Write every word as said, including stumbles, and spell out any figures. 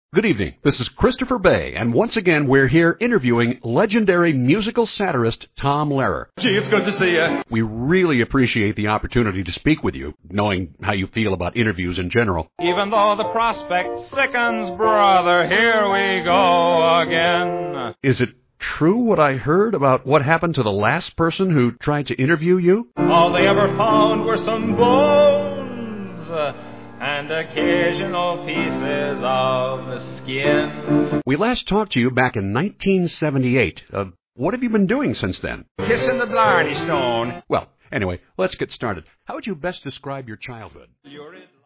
Good evening. This is Christopher Bay, and once again we're here interviewing legendary musical satirist Tom Lehrer. Gee, it's good to see you. We really appreciate the opportunity to speak with you, knowing how you feel about interviews in general. Even though the prospect sickens, brother, here we go again. Is it true what I heard about what happened to the last person who tried to interview you? All they ever found were some bones uh, and occasional pieces of skin. We last talked to you back in nineteen seventy-eight. Uh, what have you been doing since then? Kissing the Blarney Stone. Well, anyway, let's get started. How would you best describe your childhood? You're in